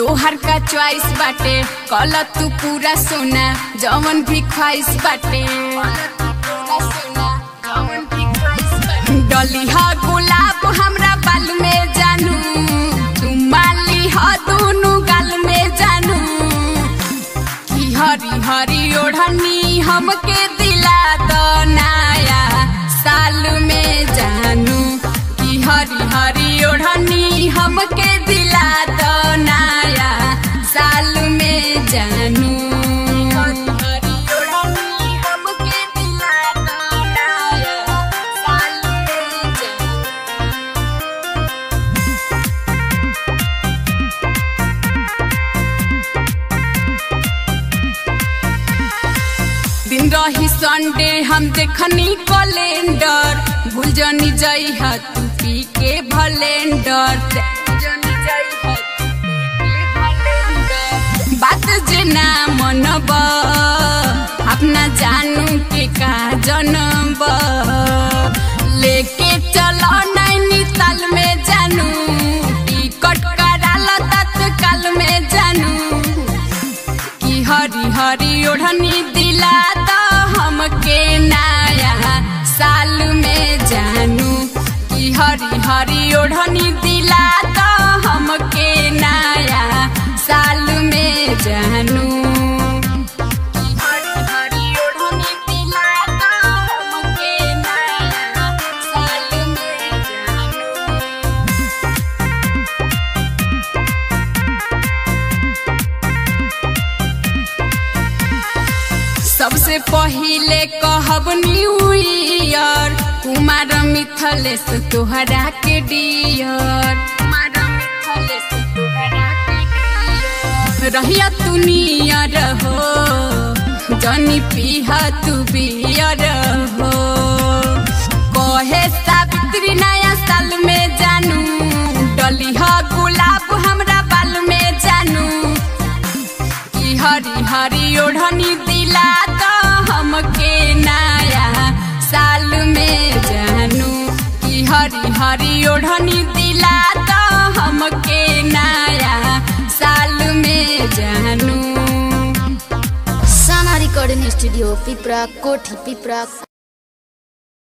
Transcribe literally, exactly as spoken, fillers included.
तोहर का चॉइस बाटे कल तू पूरा सोना जवन भी ख्वाइश बाटे डली हा गुलाब हमरा बाल में जानू तू माली हा दोनों गाल में जानू कि हरी हरी ओढ़नी हमके दिला दो नया साल में जानू कि हरी हरी ओढ़नी हमके दिला दो नया साल में जानू दिन रही संडे हम देखनी कैलेंडर भूल जानी जाई हा तू पी के भलेंडर बात जे ना मनब अपना जानू के का जनब लेके चलो नैनीताल में जानू टिकट कराल तत्काल में जानू कि हरी हरी ओढ़नी दिला दो हमके नया साल में जानू कि हरी हरी ओढ़नी दिला दो हमके नया साल में जानू हरी हरी ओढ़नी दिला दो हमके नया साल में जानू। सबसे पहिले कहब न्यू ईयर कुमार मिथलेश तोहरा के डियर कुमार मिथलेश तोहरा के डियर रहिया तू नियर हो जनी पीहा तू बियर हो कहे सावित्री नया साल में जानू डली हा गुलाब हमरा बाल में जानू कि हरी हरी ओढ़नी दिला दो हमके नया साल में जानू कि हरी हरी ओढ़नी दिला दो हमके नया साल में जानू। साना रिकॉर्डिंग स्टूडियो पिपरा कोठी पिपरा।